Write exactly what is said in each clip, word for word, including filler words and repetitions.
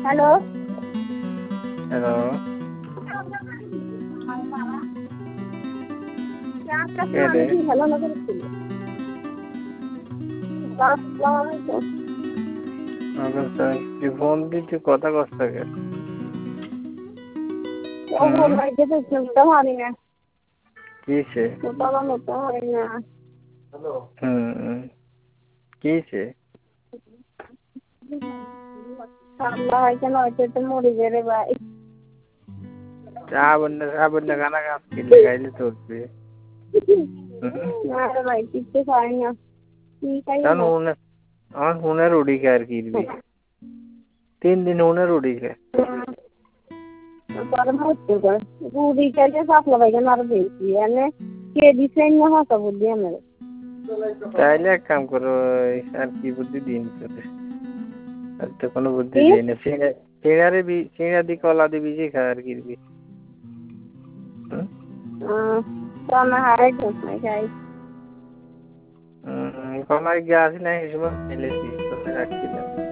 Hello hello কে রে hello না করেছিল তুই ফোন দিচ্ছি কথা কষ্ট কে পারি না কিসে ওটা মতো হয় না হুম কিসে ঠান্ডা হয় কেন হয়তো তো মরে যাবে ভাই সাবন সাবন গানা গাছ কিনলে খাইলে চলবে না রে ভাই কিছু খাই না কি খাই না আমার ফোনের উড়ি কে আর কিনবি তিন দিন ফোনের উড়ি কে রুটি খাইলে পাতলা পায়খানা আরো বেশি এনে কে দিছে না হাসা বুদ্ধি আমার তাইলে এক কাম করো আর কি বুদ্ধি দিন তোদের আর তো কোনো বুদ্ধি দিই না সিঙ্গারে বি সিঙ্গা দি কলা দি বিজি খা আর কিনবি Tama hari tu, macam. Hmm, kalau lagi asing nih cuma milisi, terus aktif.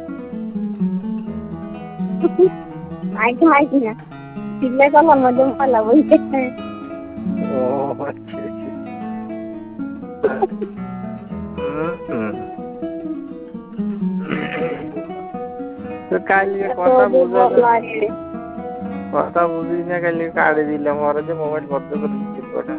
Aik aik ni, sila kalau macam apa boleh. Oh, macam tu. Hmm. তো কালকে কথা বুঝা কথা বুঝি না কালকে কাটে দিলাম ওরা যে মোবাইল বন্ধ করে দিচ্ছিল ওটা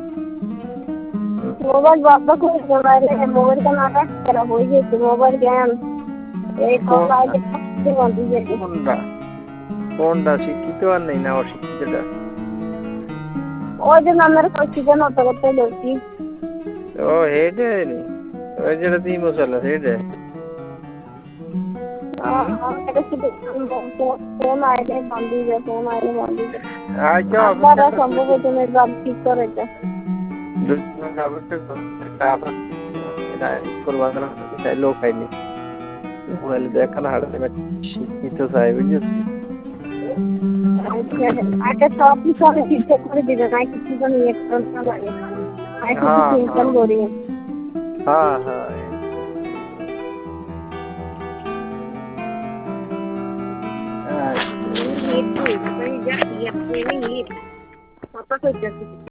মোবাইল বন্ধ করে দিলে মোবাইল টা না রাখতে হয়ে গেছে মোবাইল গেম এই মোবাইল বন্ধ দিয়ে কোনটা কোনটা শিক্ষিত আর নেই না অশিক্ষিতটা ওই যে নামের কইছিল না তো করতে লছি ও হেডে নি ওই যেটা তুই মশলা হেডে ফোন আইলে বন্ধ দিয়ে ফোন আইলে বন্ধ দিয়ে আচ্ছা আপনারা সম্ভব তুমি বাদ ঠিক করে এটা দুজন কাগজে কাগজ এটা করবা না তাই লোক আইনি মোবাইল দেখানো হাড়ে শিক্ষিত সাহেব বুঝছিস আচ্ছা সব কিছু আমি ঠিক করে দিবে না কিছু তো নিয়ে করতে লাগে আই কিছু চিন্তা করি হ্যাঁ হ্যাঁ Ini itu, saya jadi yang ini, apa saja sih.